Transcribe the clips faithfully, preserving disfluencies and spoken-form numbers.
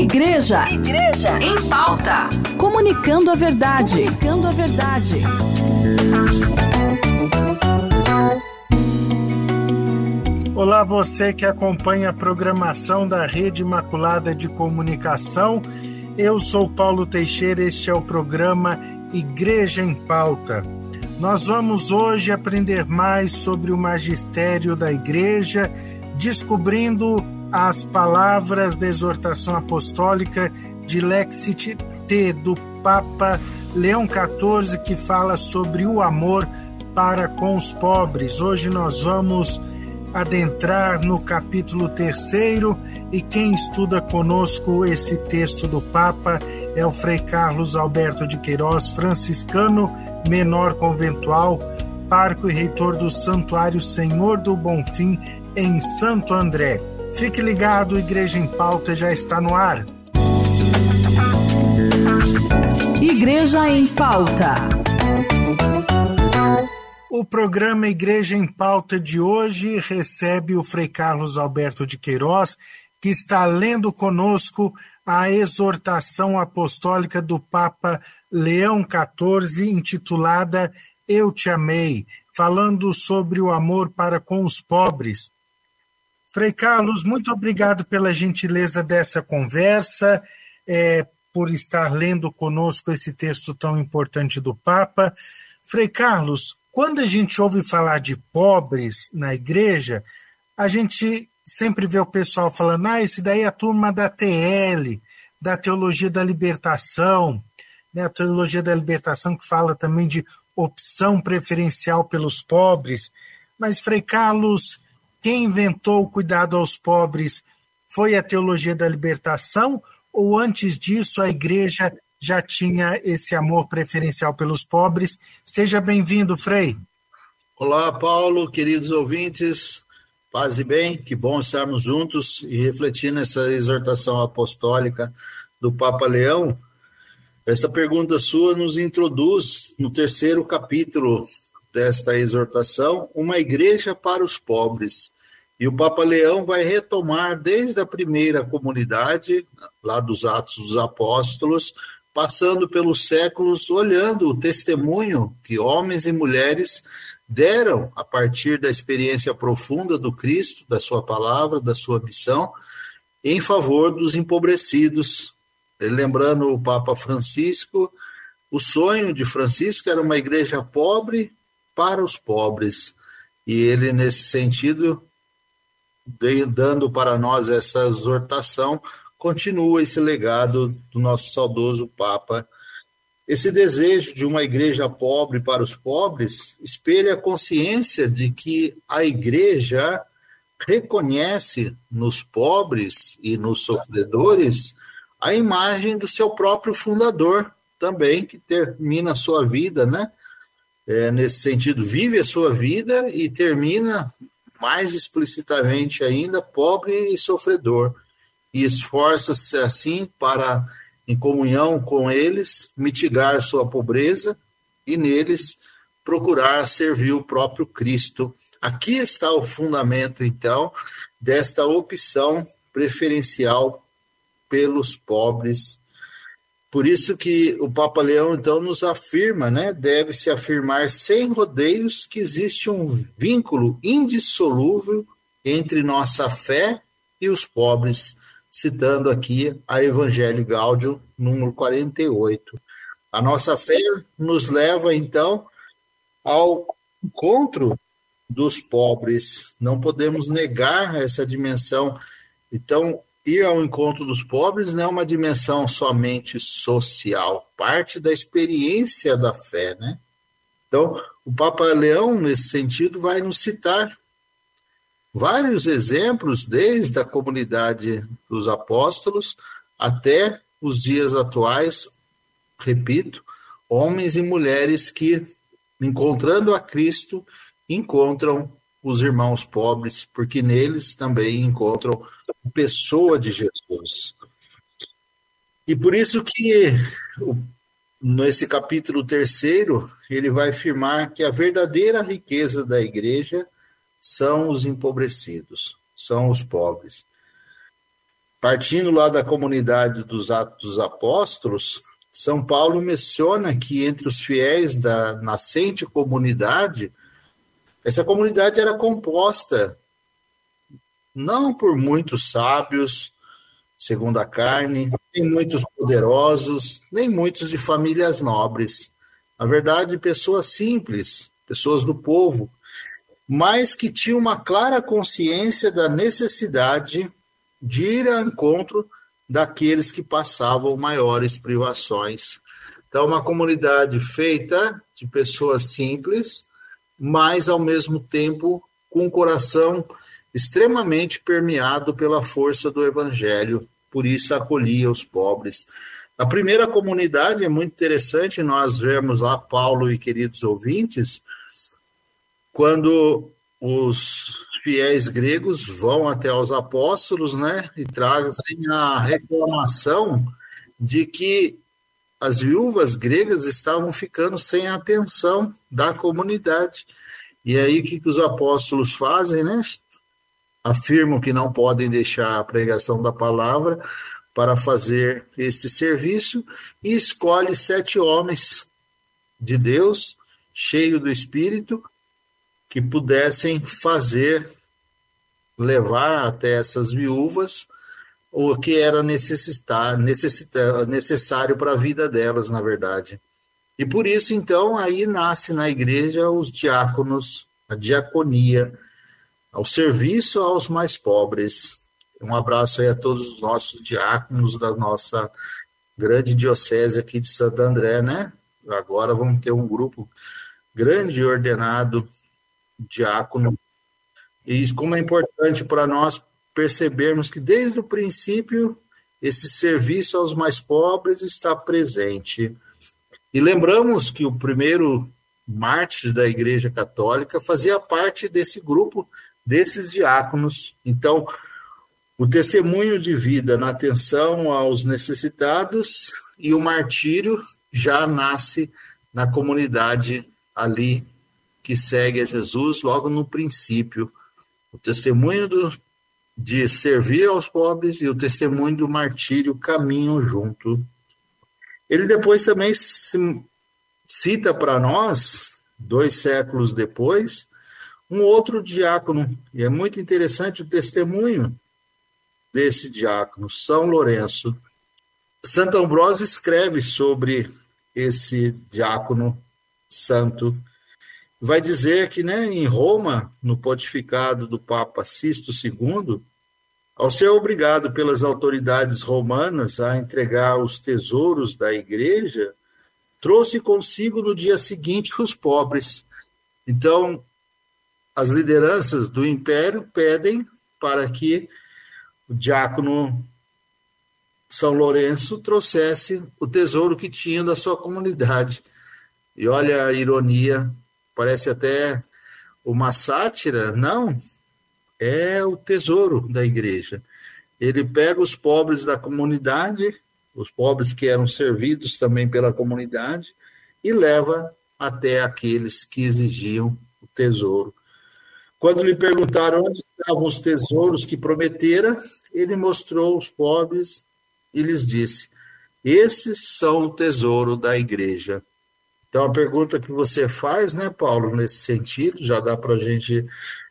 Igreja, Igreja em Pauta. Comunicando a verdade. Comunicando a verdade. Olá, você que acompanha a programação da Rede Imaculada de Comunicação. Eu sou Paulo Teixeira, este é o programa Igreja em Pauta. Nós vamos hoje aprender mais sobre o magistério da Igreja, descobrindo as palavras da exortação apostólica de Lexit T, do Papa Leão quatorze, que fala sobre o amor para com os pobres. Hoje nós vamos adentrar no capítulo terceiro e quem estuda conosco esse texto do Papa é o Frei Carlos Alberto de Queiroz, franciscano menor conventual, pároco e reitor do Santuário Senhor do Bonfim, em Santo André. Fique ligado, Igreja em Pauta já está no ar. Igreja em Pauta. O programa Igreja em Pauta de hoje recebe o Frei Carlos Alberto de Queiroz, que está lendo conosco a exortação apostólica do Papa Leão quatorze, intitulada Eu Te Amei, falando sobre o amor para com os pobres. Frei Carlos, muito obrigado pela gentileza dessa conversa, é, por estar lendo conosco esse texto tão importante do Papa. Frei Carlos, quando a gente ouve falar de pobres na igreja, a gente sempre vê o pessoal falando, ah, esse daí é a turma da T L, da Teologia da Libertação, né? A Teologia da Libertação que fala também de opção preferencial pelos pobres. Mas, Frei Carlos, quem inventou o cuidado aos pobres foi a Teologia da Libertação ou antes disso a igreja já tinha esse amor preferencial pelos pobres? Seja bem-vindo, Frei. Olá, Paulo, queridos ouvintes, paz e bem, que bom estarmos juntos e refletir nessa exortação apostólica do Papa Leão. Essa pergunta sua nos introduz no terceiro capítulo desta exortação, uma igreja para os pobres. E o Papa Leão vai retomar desde a primeira comunidade, lá dos Atos dos Apóstolos, passando pelos séculos, olhando o testemunho que homens e mulheres deram a partir da experiência profunda do Cristo, da sua palavra, da sua missão, em favor dos empobrecidos. Lembrando o Papa Francisco, o sonho de Francisco era uma igreja pobre para os pobres. E ele, nesse sentido, dando para nós essa exortação, continua esse legado do nosso saudoso Papa. Esse desejo de uma igreja pobre para os pobres espelha a consciência de que a igreja reconhece nos pobres e nos sofredores a imagem do seu próprio fundador também, que termina a sua vida, né? É, nesse sentido, vive a sua vida e termina mais explicitamente ainda pobre e sofredor. E esforça-se assim para, em comunhão com eles, mitigar sua pobreza e neles procurar servir o próprio Cristo. Aqui está o fundamento, então, desta opção preferencial pelos pobres. Por isso que o Papa Leão, então, nos afirma, né, deve-se afirmar sem rodeios que existe um vínculo indissolúvel entre nossa fé e os pobres, citando aqui a Evangelho Gaudium, número quarenta e oito. A nossa fé nos leva, então, ao encontro dos pobres. Não podemos negar essa dimensão. Então, ir ao encontro dos pobres não é uma dimensão somente social, parte da experiência da fé, né? Então, o Papa Leão, nesse sentido, vai nos citar vários exemplos, desde a comunidade dos apóstolos até os dias atuais, repito, homens e mulheres que, encontrando a Cristo, encontram os irmãos pobres, porque neles também encontram a pessoa de Jesus. E por isso que, nesse capítulo terceiro, ele vai afirmar que a verdadeira riqueza da igreja são os empobrecidos, são os pobres. partindo lá da comunidade dos Atos dos Apóstolos, São Paulo menciona que entre os fiéis da nascente comunidade, essa comunidade era composta não por muitos sábios, segundo a carne, nem muitos poderosos, nem muitos de famílias nobres. Na verdade, pessoas simples, pessoas do povo, mas que tinham uma clara consciência da necessidade de ir ao encontro daqueles que passavam maiores privações. Então, uma comunidade feita de pessoas simples, mas, ao mesmo tempo, com um coração extremamente permeado pela força do Evangelho, por isso acolhia os pobres. A primeira comunidade é muito interessante, nós vemos lá, Paulo e queridos ouvintes, quando os fiéis gregos vão até os apóstolos, né, e trazem a reclamação de que as viúvas gregas estavam ficando sem a atenção da comunidade. E aí o que, que os apóstolos fazem, né? Afirmam que não podem deixar a pregação da palavra para fazer este serviço e escolhe sete homens de Deus, cheios do Espírito, que pudessem fazer, levar até essas viúvas o que era necessitar, necessitar, necessário para a vida delas, na verdade. E por isso, então, aí nasce na igreja os diáconos, a diaconia, ao serviço aos mais pobres. Um abraço aí a todos os nossos diáconos da nossa grande diocese aqui de Santo André, né? Agora vamos ter um grupo grande ordenado diácono. E como é importante para nós percebermos que desde o princípio esse serviço aos mais pobres está presente. E lembramos que o primeiro mártir da Igreja Católica fazia parte desse grupo, desses diáconos. Então, o testemunho de vida na atenção aos necessitados e o martírio já nasce na comunidade ali que segue a Jesus logo no princípio. O testemunho do, de servir aos pobres e o testemunho do martírio caminham junto. Ele depois também cita para nós, dois séculos depois, um outro diácono, e é muito interessante o testemunho desse diácono, São Lourenço. Santo Ambrósio escreve sobre esse diácono santo. Vai dizer que, né, em Roma, no pontificado do Papa Sisto segundo, ao ser obrigado pelas autoridades romanas a entregar os tesouros da igreja, trouxe consigo no dia seguinte os pobres. Então, as lideranças do império pedem para que o diácono São Lourenço trouxesse o tesouro que tinha da sua comunidade. E olha a ironia, parece até uma sátira, não, é o tesouro da igreja. Ele pega os pobres da comunidade, os pobres que eram servidos também pela comunidade, e leva até aqueles que exigiam o tesouro. Quando lhe perguntaram onde estavam os tesouros que prometera, ele mostrou os pobres e lhes disse: esses são o tesouro da igreja. Então, a pergunta que você faz, né, Paulo, nesse sentido, já dá para a gente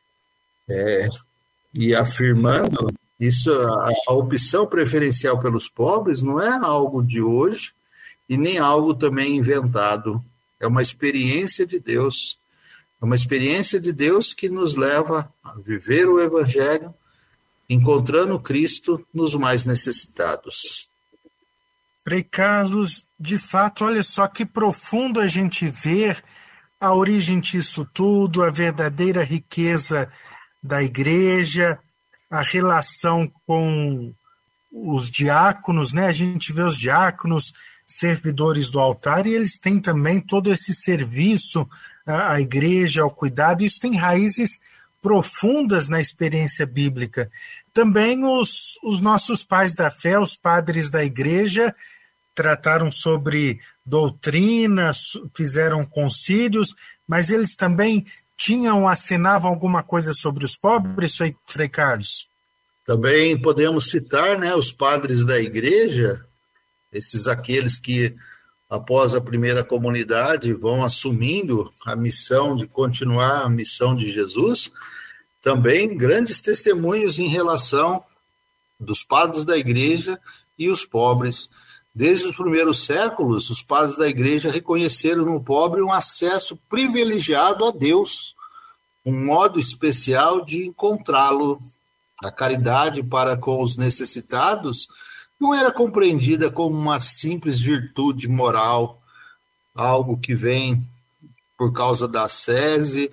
é, ir afirmando, isso, a, a opção preferencial pelos pobres não é algo de hoje e nem algo também inventado. É uma experiência de Deus. É uma experiência de Deus que nos leva a viver o Evangelho, encontrando Cristo nos mais necessitados. Frei Carlos, de fato, olha só que profundo a gente ver a origem disso tudo, a verdadeira riqueza da igreja, a relação com os diáconos, né? A gente vê os diáconos, servidores do altar, e eles têm também todo esse serviço à igreja, ao cuidado. Isso tem raízes profundas na experiência bíblica. Também os, os nossos pais da fé, os padres da igreja, trataram sobre doutrina, fizeram concílios, mas eles também tinham, assinavam alguma coisa sobre os pobres, Frei Carlos? Também podemos citar, né, os padres da igreja, esses aqueles que, após a primeira comunidade, vão assumindo a missão de continuar a missão de Jesus, também grandes testemunhos em relação dos padres da igreja e os pobres. Desde os primeiros séculos, os padres da igreja reconheceram no pobre um acesso privilegiado a Deus, um modo especial de encontrá-lo. A caridade para com os necessitados não era compreendida como uma simples virtude moral, algo que vem por causa da ascese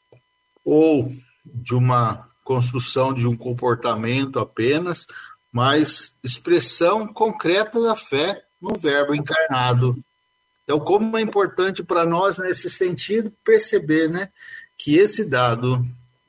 ou de uma construção de um comportamento apenas, mas expressão concreta da fé no Verbo encarnado. Então, como é importante para nós, nesse sentido, perceber, né, que esse dado,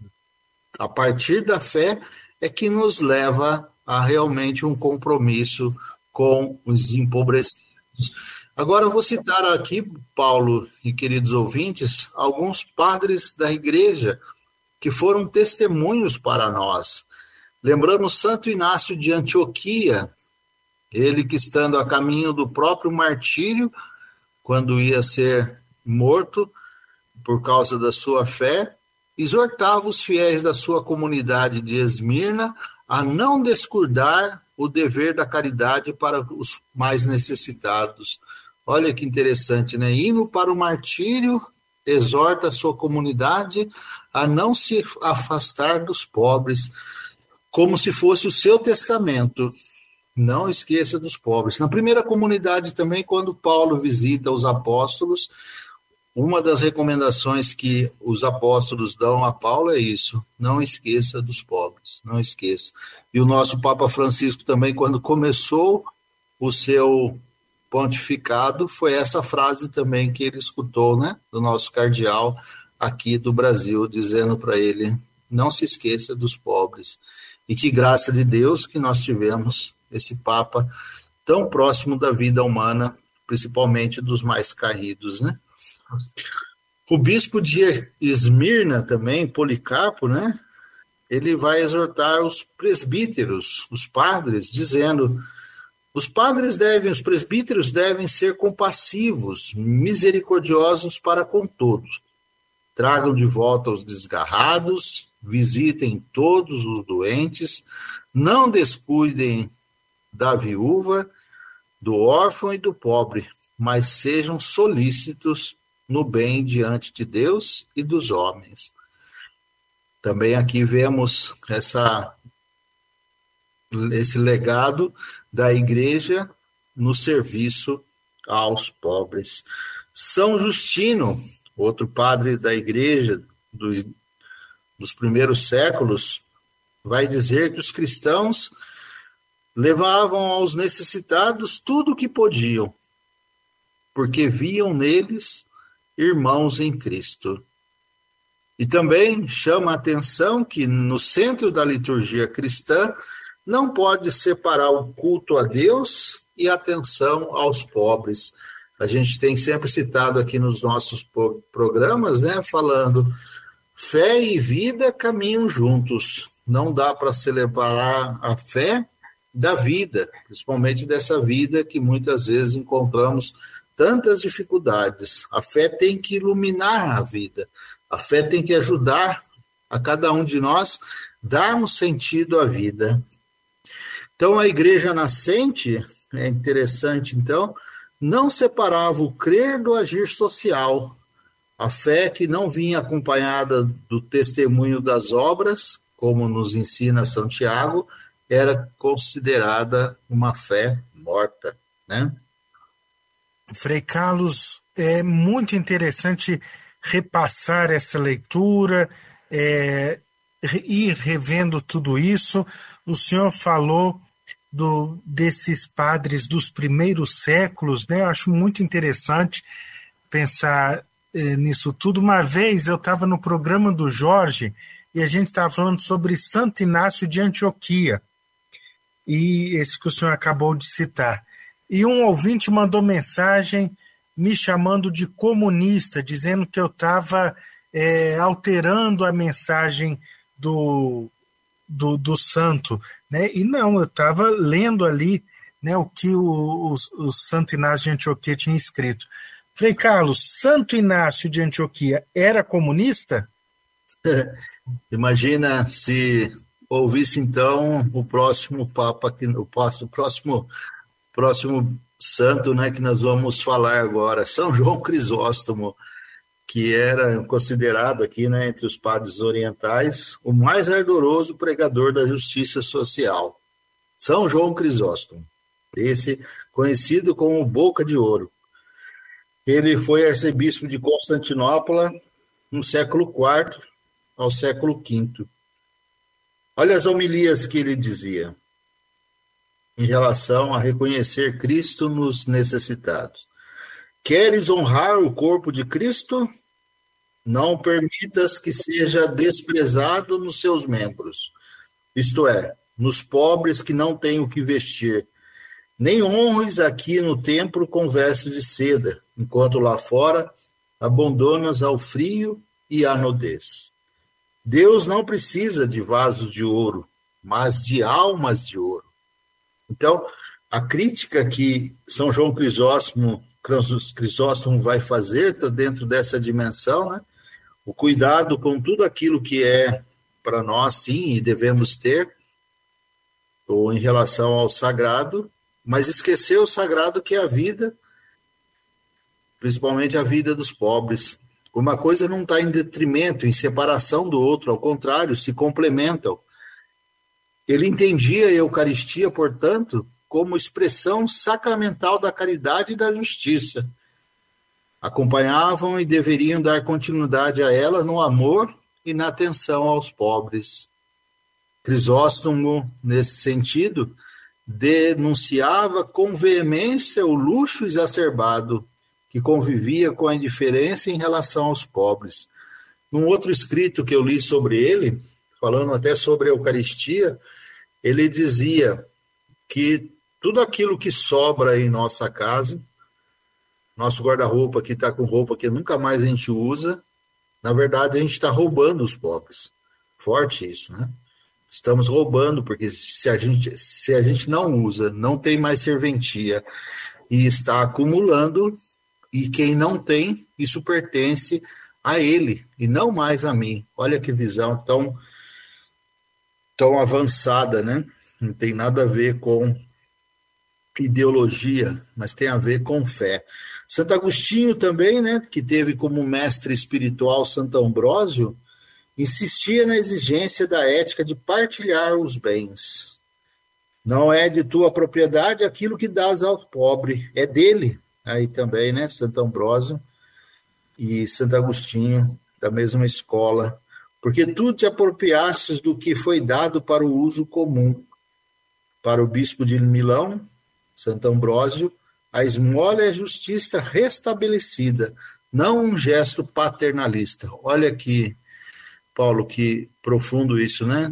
a partir da fé, é que nos leva a realmente um compromisso com os empobrecidos. Agora, eu vou citar aqui, Paulo e queridos ouvintes, alguns padres da igreja que foram testemunhos para nós. Lembramos Santo Inácio de Antioquia, ele que estando a caminho do próprio martírio, quando ia ser morto por causa da sua fé, exortava os fiéis da sua comunidade de Esmirna a não descuidar o dever da caridade para os mais necessitados. Olha que interessante, né? Indo para o martírio, exorta a sua comunidade a não se afastar dos pobres, como se fosse o seu testamento. Não esqueça dos pobres. Na primeira comunidade também, quando Paulo visita os apóstolos, uma das recomendações que os apóstolos dão a Paulo é isso: não esqueça dos pobres, não esqueça. E o nosso Papa Francisco também, quando começou o seu pontificado, foi essa frase também que ele escutou, né, do nosso cardeal aqui do Brasil, dizendo para ele: não se esqueça dos pobres. E que graça de Deus que nós tivemos esse Papa tão próximo da vida humana, principalmente dos mais caídos, né? O bispo de Esmirna também, Policarpo, né? Ele vai exortar os presbíteros, os padres, dizendo: os padres devem, os presbíteros devem ser compassivos, misericordiosos para com todos. Tragam de volta os desgarrados, visitem todos os doentes, não descuidem da viúva, do órfão e do pobre, mas sejam solícitos no bem diante de Deus e dos homens. Também aqui vemos essa, esse legado da igreja no serviço aos pobres. São Justino, outro padre da igreja do, dos primeiros séculos, vai dizer que os cristãos levavam aos necessitados tudo o que podiam, porque viam neles irmãos em Cristo. E também chama a atenção que no centro da liturgia cristã não pode separar o culto a Deus e a atenção aos pobres. A gente tem sempre citado aqui nos nossos programas, né, falando: fé e vida caminham juntos. Não dá para separar a fé da vida, principalmente dessa vida que muitas vezes encontramos tantas dificuldades. A fé tem que iluminar a vida. A fé tem que ajudar a cada um de nós darmos sentido à vida. Então, a igreja nascente, é interessante, então, não separava o crer do agir social. A fé que não vinha acompanhada do testemunho das obras, como nos ensina São Tiago, era considerada uma fé morta, né? Frei Carlos, é muito interessante repassar essa leitura, é, ir revendo tudo isso. O senhor falou do, desses padres dos primeiros séculos, né? Eu acho muito interessante pensar é, nisso tudo. Uma vez eu estava no programa do Jorge e a gente estava falando sobre Santo Inácio de Antioquia, e esse que o senhor acabou de citar. E um ouvinte mandou mensagem me chamando de comunista, dizendo que eu estava é, alterando a mensagem do, do, do santo, né? E não, eu estava lendo ali, né, o que o, o, o Santo Inácio de Antioquia tinha escrito. Frei Carlos, Santo Inácio de Antioquia era comunista? Imagina se ouvisse então o próximo Papa, o próximo, próximo, próximo santo, né, que nós vamos falar agora, São João Crisóstomo, que era considerado aqui, né, entre os padres orientais, o mais ardoroso pregador da justiça social. São João Crisóstomo, esse conhecido como Boca de Ouro. Ele foi arcebispo de Constantinopla no século quarto ao século quinto. Olha as homilias que ele dizia em relação a reconhecer Cristo nos necessitados. Queres honrar o corpo de Cristo? Não permitas que seja desprezado nos seus membros, isto é, nos pobres que não têm o que vestir. Nem honres aqui no templo com vestes de seda, enquanto lá fora abandonas ao frio e à nudez. Deus não precisa de vasos de ouro, mas de almas de ouro. Então, a crítica que São João Crisóstomo, Crisóstomo vai fazer está dentro dessa dimensão, né? O cuidado com tudo aquilo que é para nós, sim, e devemos ter, ou em relação ao sagrado, mas esquecer o sagrado que é a vida, principalmente a vida dos pobres. Uma coisa não está em detrimento, em separação do outro, ao contrário, se complementam. Ele entendia a Eucaristia, portanto, como expressão sacramental da caridade e da justiça. Acompanhavam e deveriam dar continuidade a ela no amor e na atenção aos pobres. Crisóstomo, nesse sentido, denunciava com veemência o luxo exacerbado que convivia com a indiferença em relação aos pobres. Num outro escrito que eu li sobre ele, falando até sobre a Eucaristia, ele dizia que tudo aquilo que sobra em nossa casa, nosso guarda-roupa que está com roupa que nunca mais a gente usa, na verdade a gente está roubando os pobres. Forte isso, né? Estamos roubando, porque se a gente, se a gente não usa, não tem mais serventia e está acumulando, e quem não tem, isso pertence a ele e não mais a mim. Olha que visão tão, tão avançada, né? Não tem nada a ver com ideologia, mas tem a ver com fé. Santo Agostinho também, né, que teve como mestre espiritual Santo Ambrósio, insistia na exigência da ética de partilhar os bens. Não é de tua propriedade aquilo que dás ao pobre, é dele. Aí também, né, Santo Ambrósio e Santo Agostinho, da mesma escola. Porque tu te apropriastes do que foi dado para o uso comum. Para o bispo de Milão, Santo Ambrósio, a esmola é justiça restabelecida, não um gesto paternalista. Olha aqui, Paulo, que profundo isso, né?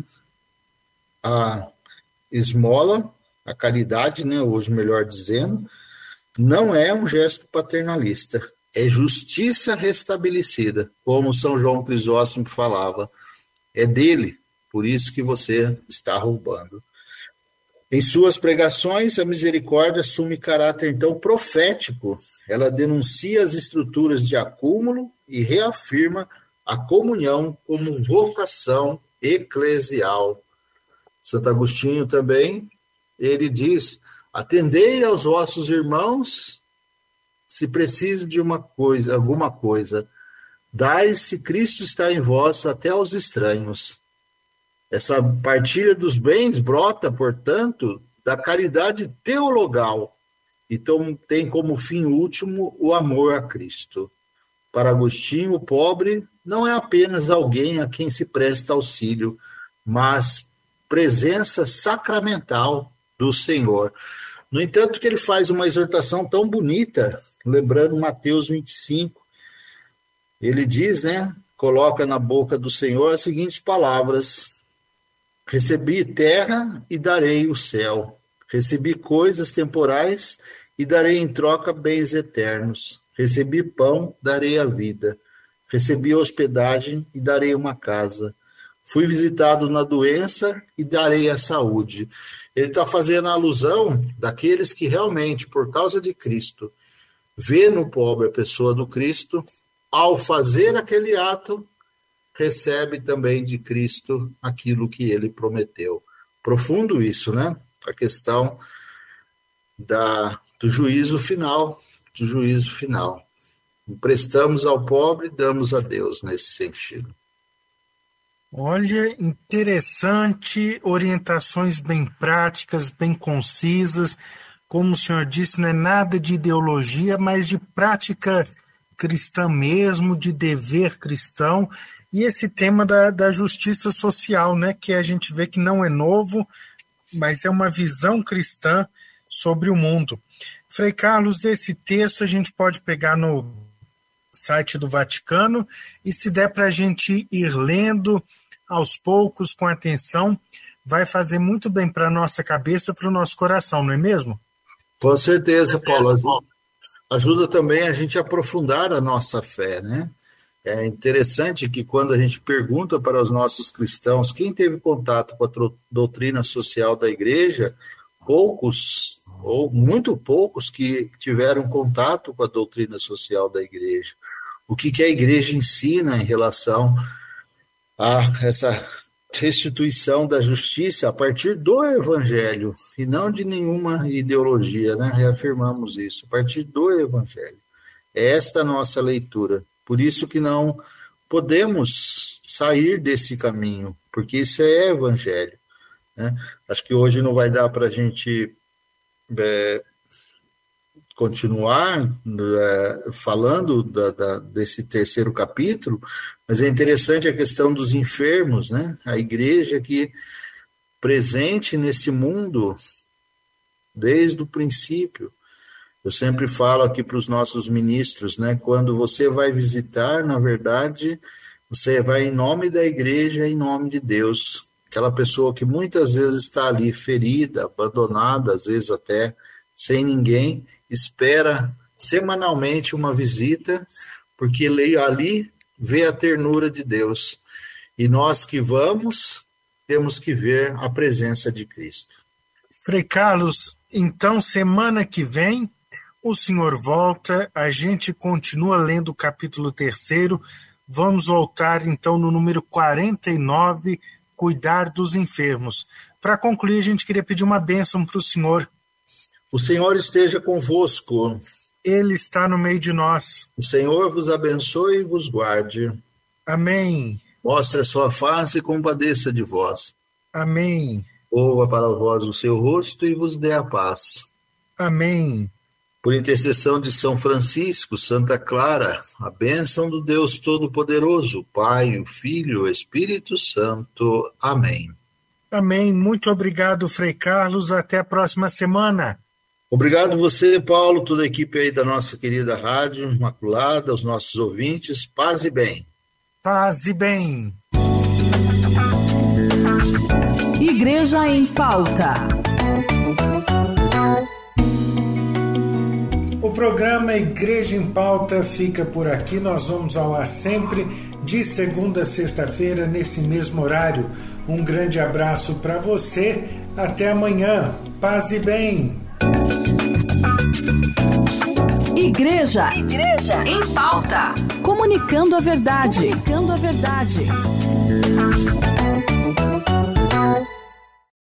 A esmola, a caridade, né, hoje melhor dizendo, não é um gesto paternalista, é justiça restabelecida, como São João Crisóstomo falava. É dele, por isso que você está roubando. Em suas pregações, a misericórdia assume caráter, então, profético. Ela denuncia as estruturas de acúmulo e reafirma a comunhão como vocação eclesial. Santo Agostinho também, ele diz: atendei aos vossos irmãos se precisam de uma coisa, alguma coisa. Dai se Cristo está em vós até aos estranhos. Essa partilha dos bens brota, portanto, da caridade teologal. Então, tem como fim último o amor a Cristo. Para Agostinho, o pobre não é apenas alguém a quem se presta auxílio, mas presença sacramental do Senhor. No entanto, que ele faz uma exortação tão bonita, lembrando Mateus vinte e cinco, ele diz, né, coloca na boca do Senhor as seguintes palavras: recebi terra e darei o céu, recebi coisas temporais e darei em troca bens eternos, recebi pão, darei a vida, recebi hospedagem e darei uma casa, Fui visitado na doença e darei a saúde. Ele está fazendo alusão daqueles que realmente, por causa de Cristo, vê no pobre a pessoa do Cristo, ao fazer aquele ato, recebe também de Cristo aquilo que ele prometeu. Profundo isso, né? A questão da, do juízo final, do juízo final. Emprestamos ao pobre, damos a Deus nesse sentido. Olha, interessante, orientações bem práticas, bem concisas. Como o senhor disse, não é nada de ideologia, mas de prática cristã mesmo, de dever cristão. E esse tema da, da justiça social, né, que a gente vê que não é novo, mas é uma visão cristã sobre o mundo. Frei Carlos, esse texto a gente pode pegar no site do Vaticano e se der para a gente ir lendo aos poucos, com atenção, vai fazer muito bem para a nossa cabeça, para o nosso coração, não é mesmo? Com certeza, Paulo. Ajuda também a gente a aprofundar a nossa fé, né? É interessante que quando a gente pergunta para os nossos cristãos quem teve contato com a doutrina social da igreja, poucos, ou muito poucos que tiveram contato com a doutrina social da igreja. O que, que a igreja ensina em relação a essa restituição da justiça a partir do evangelho, e não de nenhuma ideologia, né? Reafirmamos isso, a partir do evangelho. É esta a nossa leitura. Por isso que não podemos sair desse caminho, porque isso é evangelho, né? Acho que hoje não vai dar para a gente é, continuar é, falando da, da, desse terceiro capítulo, mas é interessante a questão dos enfermos, né? A igreja que presente nesse mundo desde o princípio. Eu sempre falo aqui para os nossos ministros, né? Quando você vai visitar, na verdade, você vai em nome da igreja, em nome de Deus. Aquela pessoa que muitas vezes está ali ferida, abandonada, às vezes até sem ninguém, espera semanalmente uma visita, porque ali vê a ternura de Deus. E nós que vamos, temos que ver a presença de Cristo. Frei Carlos, então semana que vem o senhor volta, a gente continua lendo o capítulo terceiro, vamos voltar então no número quarenta e nove, cuidar dos enfermos. Para concluir, a gente queria pedir uma bênção para o senhor. O Senhor esteja convosco. Ele está no meio de nós. O Senhor vos abençoe e vos guarde. Amém. Mostre a sua face e compadeça de vós. Amém. Volva para vós o seu rosto e vos dê a paz. Amém. Por intercessão de São Francisco, Santa Clara, a bênção do Deus Todo-Poderoso, Pai, o Filho, o Espírito Santo. Amém. Amém. Muito obrigado, Frei Carlos. Até a próxima semana. Obrigado você, Paulo, toda a equipe aí da nossa querida Rádio Imaculada, os nossos ouvintes. Paz e bem. Paz e bem. Igreja em Pauta. O programa Igreja em Pauta fica por aqui. Nós vamos ao ar sempre de segunda a sexta-feira, nesse mesmo horário. Um grande abraço para você. Até amanhã. Paz e bem. Igreja, Igreja em Pauta. Comunicando a verdade. Comunicando a verdade.